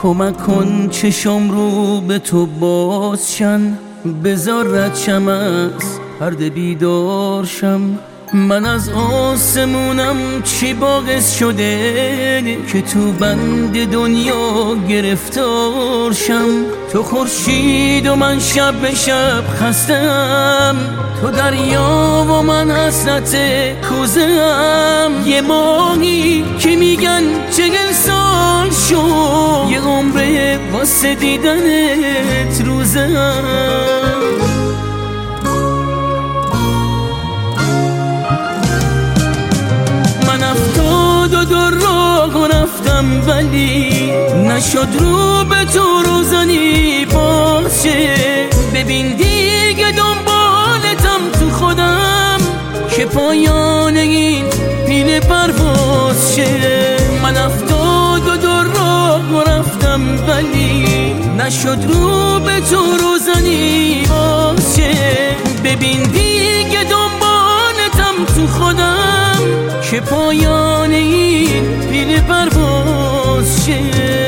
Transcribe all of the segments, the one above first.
کمک کن چشم رو به تو بازشن، بذار ردشم از پرده بیدارشم. من از آسمونم چی باعث شده که تو بند دنیا گرفتارشم؟ تو خورشید و من شب به شب خستم، تو دریا و من حسرت کوزه‌ام. یه ماهی که میگن 40 سال شد، یه عمره واسه دیدنت روزه‌ام. من 72 راه رفتم ولی نشد رو به تو روزنی باشه. ببین دیگه دنبالتم تو خودم که پایان این پیل پرواز شه. من 72 راه رفتم ولی نشد رو به تو روزنی باشه. ببین دیگه دنبالتم تو خودم که پایان این پیل پرواز شه.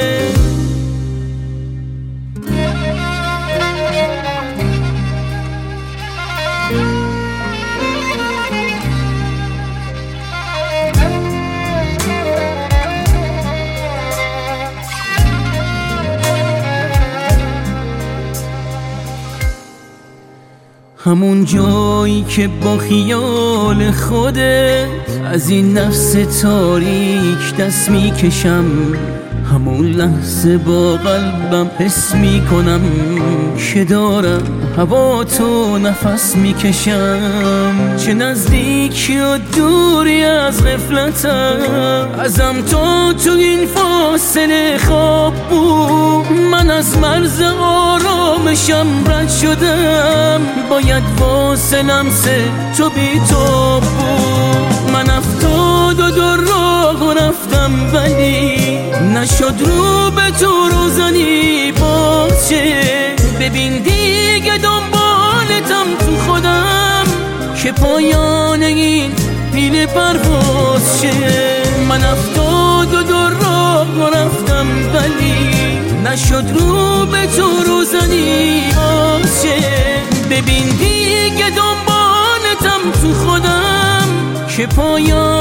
همون جایی که با خیال خودت از این نفس تاریک دست میکشم، همون لحظه با قلبم حس میکنم که دارم هوا تو نفس میکشم. چه نزدیکی و دوری از غفلتم، ازم تو این فاصله خواب بود. من از مرز آرامشم رد شدم، باید واسه لمس تو بی تو بود. من 72 راه رفتم ولی نشد رو به تو روزنی باشه. ببین دیگه دنبالتم تو خودم که پایان این پیل پرواز شه. من 72 راه رفتم ولی نشد رو به تو روزنی باشه. ببین دیگه دنبالتم تو خودم که پایان